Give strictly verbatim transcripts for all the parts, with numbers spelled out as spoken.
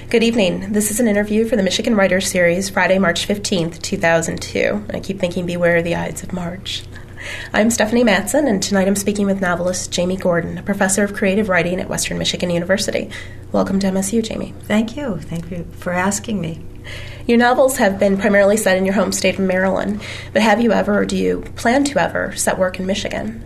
Good evening. This is an interview for the Michigan Writers Series, Friday, March fifteenth, two thousand two. I keep thinking, beware the Ides of March. I'm Stephanie Matson, and tonight I'm speaking with novelist Jamie Gordon, a professor of creative writing at Western Michigan University. Welcome to M S U, Jamie. Thank you. Thank you for asking me. Your novels have been primarily set in your home state of Maryland, but have you ever, or do you plan to ever, set work in Michigan?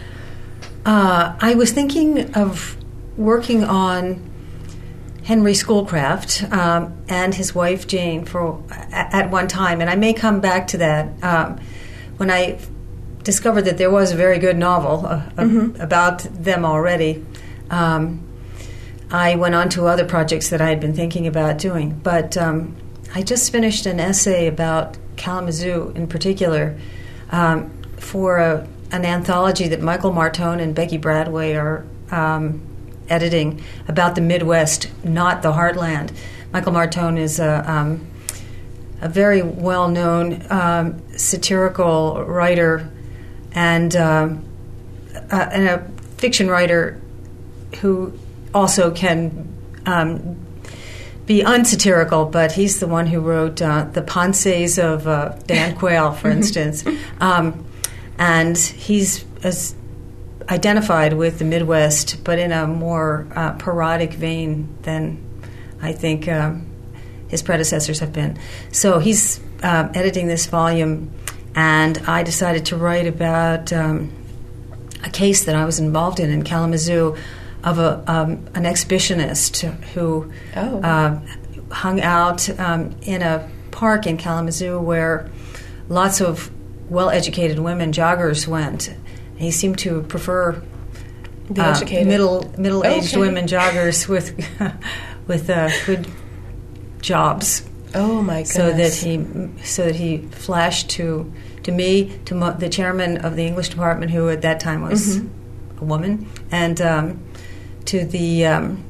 Uh, I was thinking of working on Henry Schoolcraft um, and his wife Jane for at one time, and I may come back to that um, when I discovered that there was a very good novel uh, mm-hmm. about them already. Um, I went on to other projects that I had been thinking about doing, but um, I just finished an essay about Kalamazoo in particular um, for a, an anthology that Michael Martone and Becky Bradway are um, editing about the Midwest, not the Heartland. Michael Martone is a, um, a very well-known um, satirical writer and, um, uh, and a fiction writer who also can um, be unsatirical, but he's the one who wrote uh, The Ponces of uh, Dan Quayle, for instance. Um, and he's as identified with the Midwest, but in a more uh, parodic vein than I think um, his predecessors have been. So he's uh, editing this volume, and I decided to write about um, a case that I was involved in in Kalamazoo of a um, an exhibitionist who oh. uh, hung out um, in a park in Kalamazoo where lots of well-educated women joggers went. He seemed to prefer the uh, educated. middle middle-aged okay. women joggers with with uh, good jobs. Oh my goodness! So that he so that he flashed to to me, to mo- the chairman of the English department, who at that time was mm-hmm. a woman, and um, to the um,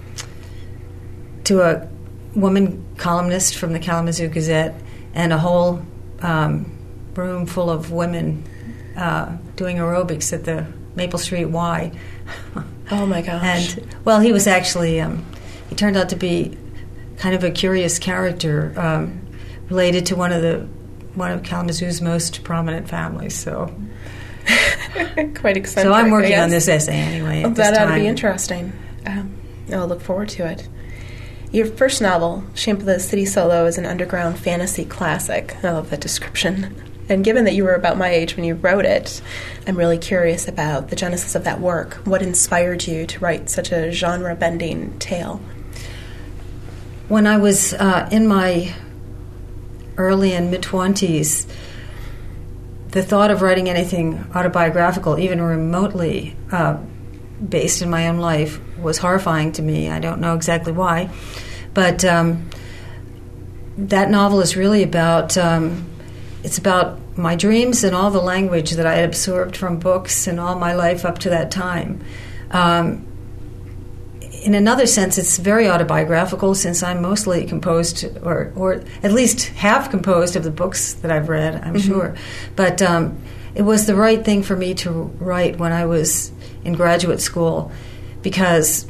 to a woman columnist from the Kalamazoo Gazette, and a whole um, room full of women uh, doing aerobics at the Maple Street Y. Oh my gosh! And well, he was actually um, he turned out to be kind of a curious character, um, related to one of the one of Kalamazoo's most prominent families. So quite eccentric. So I'm working yes. on this essay anyway. At that this ought time. to be interesting. Um, I'll look forward to it. Your first novel, Shape of the City Solo, is an underground fantasy classic. I love that description. And given that you were about my age when you wrote it, I'm really curious about the genesis of that work. What inspired you to write such a genre-bending tale? When I was uh, in my early and mid-twenties, the thought of writing anything autobiographical, even remotely uh, based in my own life, was horrifying to me. I don't know exactly why. But um, that novel is really about, um, it's about my dreams and all the language that I had absorbed from books and all my life up to that time. Um, in another sense, it's very autobiographical, since I'm mostly composed, or, or at least half composed of the books that I've read, I'm mm-hmm. sure. But um, it was the right thing for me to write when I was in graduate school, because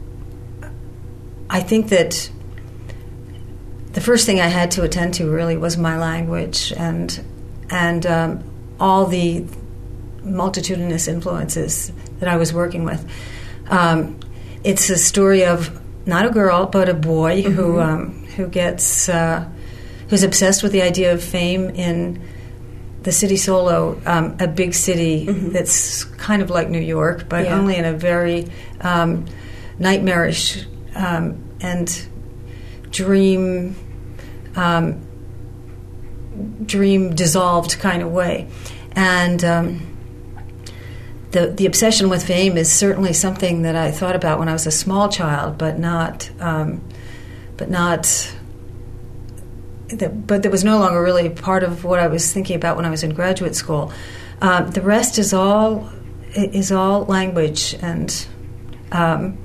I think that the first thing I had to attend to really was my language and and um, all the multitudinous influences that I was working with. Um, it's a story of not a girl but a boy mm-hmm. who um, who gets uh, who's obsessed with the idea of fame in the city Solo, um, a big city mm-hmm. that's kind of like New York, but yeah. only in a very um, nightmarish um, and dream um, dream dissolved kind of way. And um, the the obsession with fame is certainly something that I thought about when I was a small child, but not um, but not. But that was no longer really part of what I was thinking about when I was in graduate school. Um, the rest is all is all language, and um,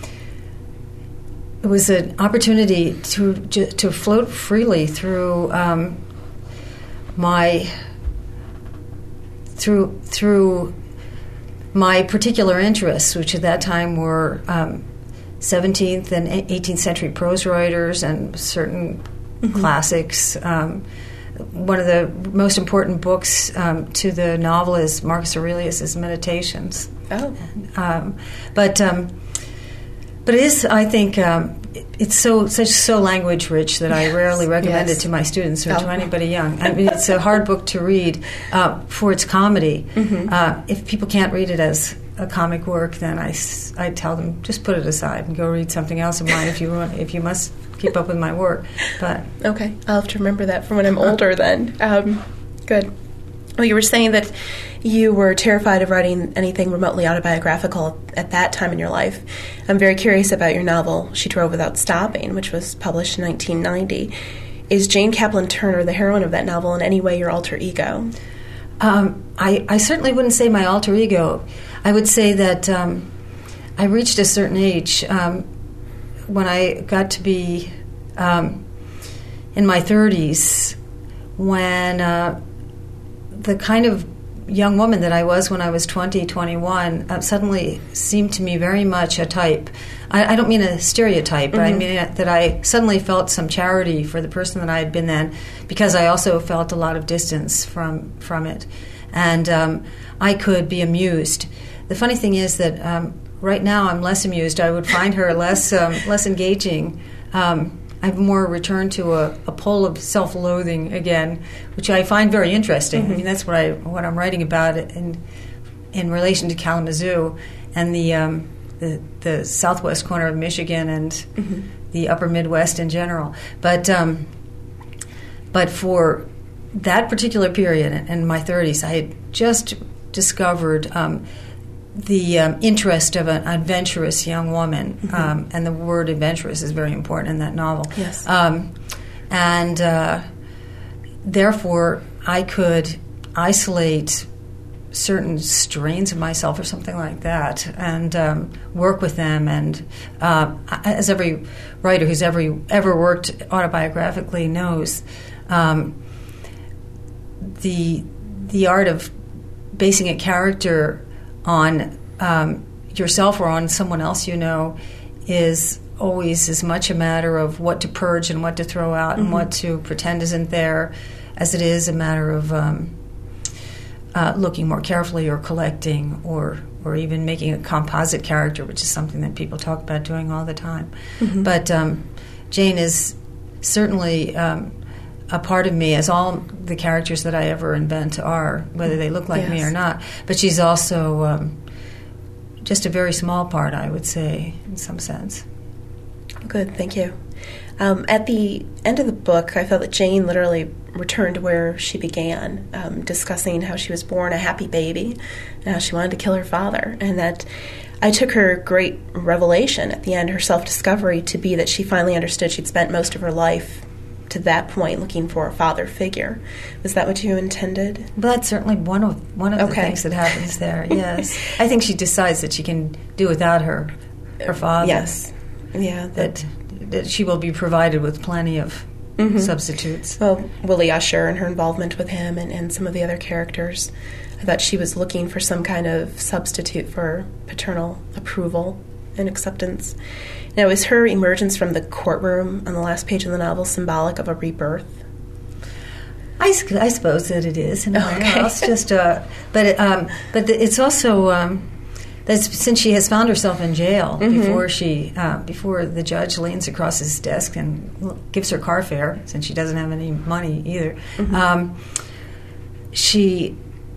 it was an opportunity to to float freely through um, my through through my particular interests, which at that time were um, seventeenth and eighteenth century prose writers and certain mm-hmm. classics. Um, one of the most important books um, to the novel is Marcus Aurelius' Meditations. Oh. Um, but um, but it is, I think, um, it's so such so language rich that yes. I rarely recommend yes. it to my students or oh. to anybody young. I mean, it's a hard book to read uh, for its comedy. Mm-hmm. Uh, if people can't read it as a comic work, then I, I tell them just put it aside and go read something else of mine if you want, if you must keep up with my work. But okay, I'll have to remember that for when I'm older. Then um, good. Well, you were saying that you were terrified of writing anything remotely autobiographical at that time in your life. I'm very curious about your novel, She Drove Without Stopping, which was published in nineteen ninety. Is Jane Kaplan Turner, the heroine of that novel, in any way your alter ego? Um, I, I certainly wouldn't say my alter ego. I would say that um, I reached a certain age um, when I got to be um, in my thirties, when uh, the kind of young woman that I was when I was twenty, twenty-one uh, suddenly seemed to me very much a type. I, I don't mean a stereotype, mm-hmm. but I mean that I suddenly felt some charity for the person that I had been then, because I also felt a lot of distance from from it. And um, I could be amused. The funny thing is that um, right now I'm less amused. I would find her less um, less engaging. Um, I've more returned to a, a pole of self-loathing again, which I find very interesting. Mm-hmm. I mean, that's what I what I'm writing about in in relation to Kalamazoo and the um, the, the southwest corner of Michigan and mm-hmm. the upper Midwest in general. But um, but for that particular period in my thirties, I had just discovered um, the um, interest of an adventurous young woman, mm-hmm. um, and the word adventurous is very important in that novel. Yes. Um, and uh, therefore, I could isolate certain strains of myself or something like that and um, work with them. And uh, as every writer who's ever, ever worked autobiographically knows, um, the the art of basing a character on um, yourself or on someone else you know is always as much a matter of what to purge and what to throw out mm-hmm. and what to pretend isn't there as it is a matter of um, uh, looking more carefully or collecting or or even making a composite character, which is something that people talk about doing all the time. Mm-hmm. But um, Jane is certainly um, a part of me, as all the characters that I ever invent are, whether they look like yes. me or not. But she's also um, just a very small part, I would say, in some sense. Good, thank you. Um, at the end of the book, I felt that Jane literally returned to where she began, um, discussing how she was born a happy baby and how she wanted to kill her father, and that I took her great revelation at the end, her self-discovery, to be that she finally understood she'd spent most of her life to that point looking for a father figure. Was that what you intended? Well, that's certainly one of one of okay. the things that happens there, yes. I think she decides that she can do without her her father. Yes. Yeah. That, that she will be provided with plenty of mm-hmm. substitutes. Well, Willie Usher and her involvement with him and, and some of the other characters, I thought she was looking for some kind of substitute for paternal approval and acceptance. Now, is her emergence from the courtroom on the last page of the novel symbolic of a rebirth? I, I suppose that it is in a way. Okay. It's just, uh, but it, um, but it's also um, that since she has found herself in jail mm-hmm. before she uh, before the judge leans across his desk and gives her car fare, since she doesn't have any money either. Mm-hmm. Um, she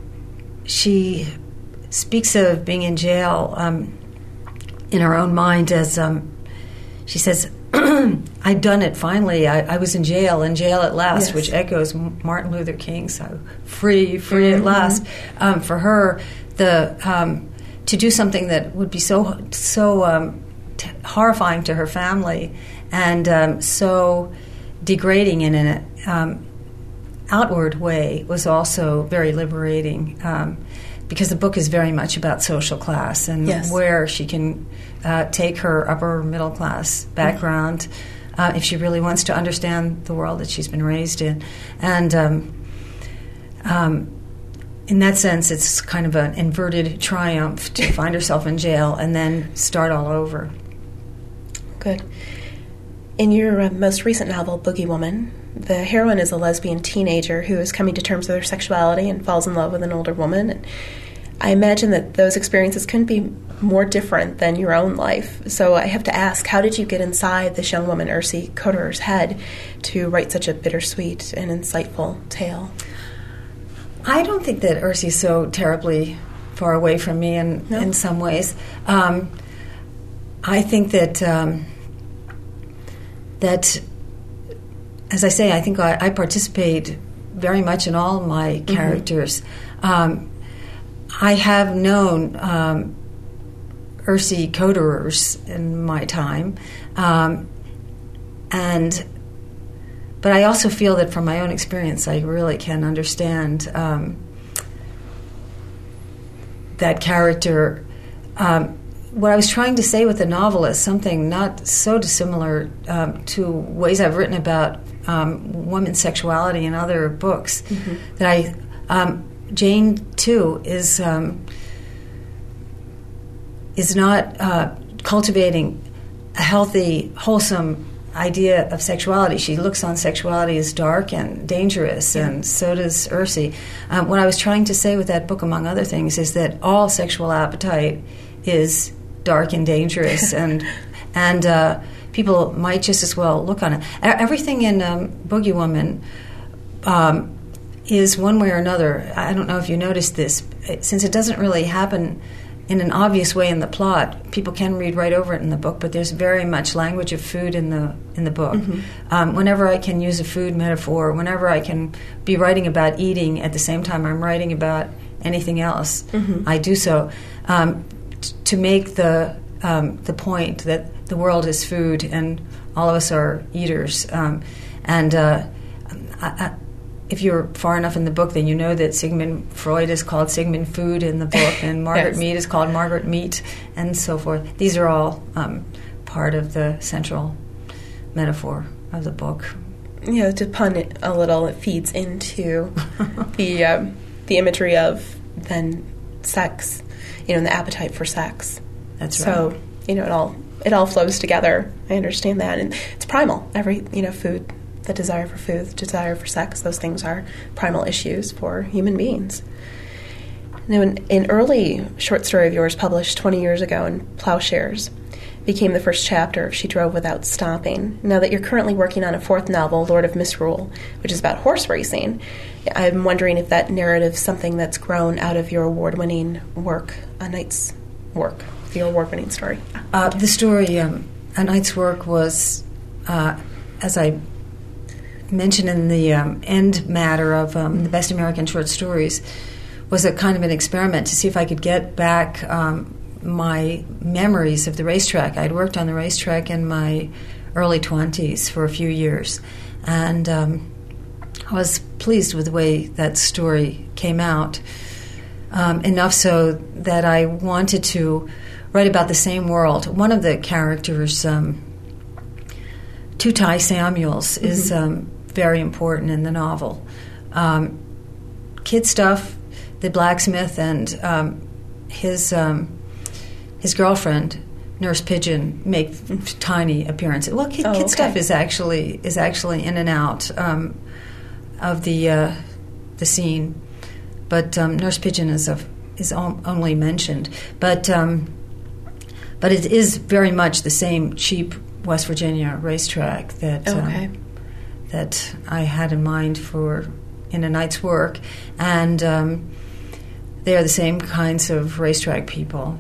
she speaks of being in jail um, in her own mind as. Um, She says, I'd done it finally. I, I was in jail, in jail at last, yes. which echoes Martin Luther King, so free, free mm-hmm. at last. Um, for her, the um, to do something that would be so so um, t- horrifying to her family and um, so degrading in an um, outward way was also very liberating. Um, because the book is very much about social class and yes. where she can uh, take her upper middle class background mm-hmm. uh, if she really wants to understand the world that she's been raised in. And um, um, in that sense, it's kind of an inverted triumph to find herself in jail and then start all over. good. In your uh, most recent novel, Boogie Woman, the heroine is a lesbian teenager who is coming to terms with her sexuality and falls in love with an older woman. And I imagine that those experiences couldn't be more different than your own life. So I have to ask, how did you get inside this young woman, Ursi Koderer's head, to write such a bittersweet and insightful tale? I don't think that Ursi is so terribly far away from me in, no. in some ways. Um, I think that... Um, that, as I say, I think I, I participate very much in all my characters. Mm-hmm. Um, I have known um, Ursi Koderers in my time, um, and but I also feel that from my own experience, I really can understand um, that character. Um, What I was trying to say with the novel is something not so dissimilar um, to ways I've written about um, women's sexuality in other books. Mm-hmm. That I, um, Jane too is um, is not uh, cultivating a healthy, wholesome idea of sexuality. She looks on sexuality as dark and dangerous, yeah. and so does Ursi. Um, what I was trying to say with that book, among other things, is that all sexual appetite is dark and dangerous, and and uh, people might just as well look on it. Everything in um, Boogie Woman um, is one way or another. I don't know if you noticed this, since it doesn't really happen in an obvious way in the plot. People can read right over it in the book, but there's very much language of food in the in the book. Mm-hmm. Um, whenever I can use a food metaphor, whenever I can be writing about eating at the same time I'm writing about anything else, mm-hmm. I do so. Um, to make the um, the point that the world is food and all of us are eaters. Um, and uh, I, I, if you're far enough in the book, then you know that Sigmund Freud is called Sigmund Food in the book, and Margaret yes. Mead is called Margaret Meat, and so forth. These are all um, part of the central metaphor of the book. You know, to pun it a little, it feeds into the um, the imagery of then sex. You know, and the appetite for sex. That's right. So, you know, it all it all flows together. I understand that, and it's primal. Every you know, food, the desire for food, the desire for sex, those things are primal issues for human beings. Now, an, an early short story of yours, published twenty years ago in Plowshares, became the first chapter of She Drove Without Stopping. Now that you're currently working on a fourth novel, Lord of Misrule, which is about horse racing, I'm wondering if that narrative is something that's grown out of your award-winning work, A Knight's Work, your award-winning story. Uh, the story, um, A Knight's Work, was, uh, as I mentioned in the um, end matter of um, the Best American Short Stories, was a kind of an experiment to see if I could get back um, my memories of the racetrack. I'd worked on the racetrack in my early twenties for a few years, and um, I was pleased with the way that story came out, um, enough so that I wanted to write about the same world. One of the characters, um, Tutai Samuels, mm-hmm. is um, very important in the novel. Um, Kid Stuff, the blacksmith, and um, his um, his girlfriend, Nurse Pigeon, make tiny appearances. Well, Kid, oh, Kid okay. Stuff is actually is actually in and out um, of the uh, the scene, but um, Nurse Pigeon is a, is only mentioned. But um, but it is very much the same cheap West Virginia racetrack that okay. um, that I had in mind for In a Knight's Work, and um, they are the same kinds of racetrack people.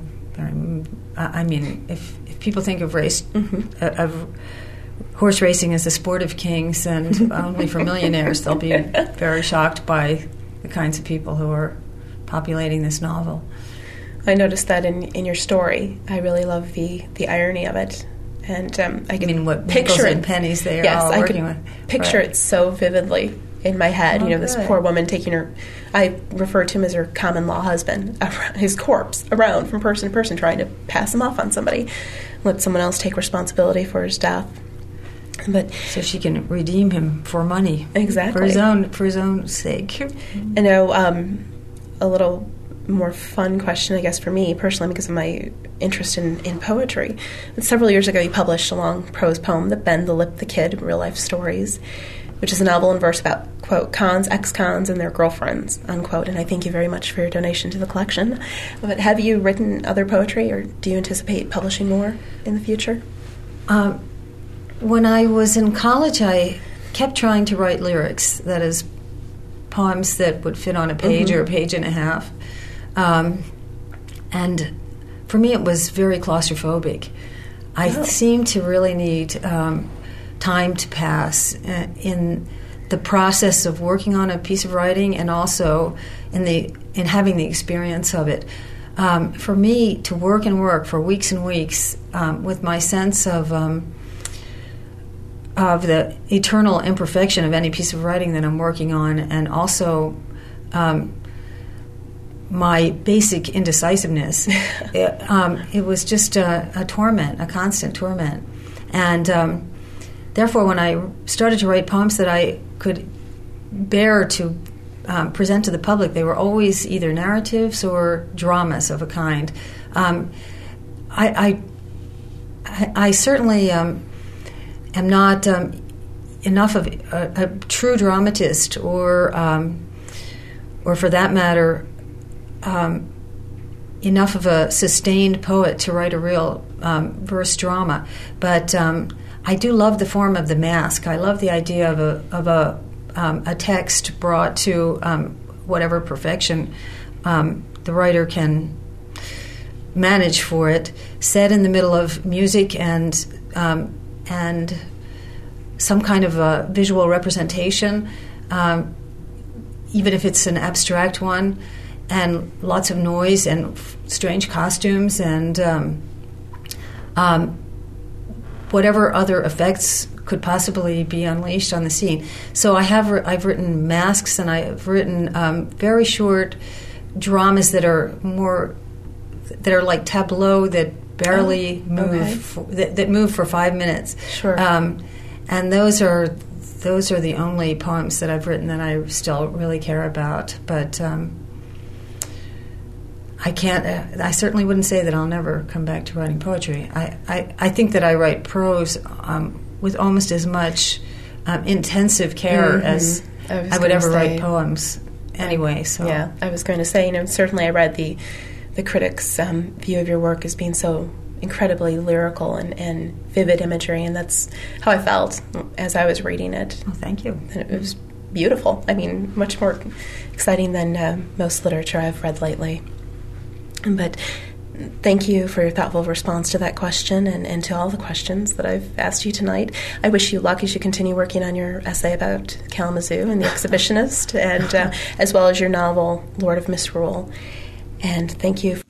I mean, if, if people think of race mm-hmm. uh, of horse racing as a sport of kings and only for millionaires, they'll be very shocked by the kinds of people who are populating this novel. I noticed that in in your story. I really love the, the irony of it, and um, I can I mean, what picture and it. pennies they are yes, all I working could with. Picture right. it so vividly in my head. Oh, you know, this good. poor woman taking her, I refer to him as her common law husband, his corpse around from person to person, trying to pass him off on somebody, let someone else take responsibility for his death. But so she can redeem him for money, exactly for his own for his own sake. You know, um, a little more fun question, I guess, for me personally, because of my interest in, in poetry. But several years ago, you published a long prose poem, The Ben, the Lip, the Kid, Real Life Stories, which is a novel in verse about, quote, cons, ex-cons, and their girlfriends, unquote. And I thank you very much for your donation to the collection. But have you written other poetry, or do you anticipate publishing more in the future? Um, when I was in college, I kept trying to write lyrics, that is, poems that would fit on a page mm-hmm. or a page and a half. Um, and for me, it was very claustrophobic. I oh. seemed to really need um, time to pass in the process of working on a piece of writing, and also in the in having the experience of it. Um, for me, to work and work for weeks and weeks um, with my sense of um, of the eternal imperfection of any piece of writing that I'm working on, and also um, my basic indecisiveness, it, um, it was just a, a torment, a constant torment. And um, therefore, when I started to write poems that I could bear to um, present to the public, they were always either narratives or dramas of a kind. Um, I, I, I certainly um, am not um, enough of a, a true dramatist, or, um, or for that matter, Um, enough of a sustained poet to write a real um, verse drama, but um, I do love the form of the masque. I love the idea of a of a um, a text brought to um, whatever perfection um, the writer can manage for it, set in the middle of music and um, and some kind of a visual representation, um, even if it's an abstract one. And lots of noise and f- strange costumes and um, um, whatever other effects could possibly be unleashed on the scene. So I have re- I've written masks, and I've written um, very short dramas that are more that are like tableau that barely oh, move okay. for, that, that move for five minutes. Sure. Um, and those are those are the only poems that I've written that I still really care about, but. Um, I can't. Uh, I certainly wouldn't say that I'll never come back to writing poetry. I, I, I think that I write prose um, with almost as much um, intensive care mm-hmm. as I, I would ever say, write poems. Anyway, so yeah, I was going to say, you know, certainly I read the the critics' um, view of your work as being so incredibly lyrical and, and vivid imagery, and that's how I felt as I was reading it. Oh, thank you. And it was beautiful. I mean, much more exciting than uh, most literature I've read lately. But thank you for your thoughtful response to that question, and, and to all the questions that I've asked you tonight. I wish you luck as you continue working on your essay about Kalamazoo and the Exhibitionist, and uh, as well as your novel, Lord of Misrule. And thank you.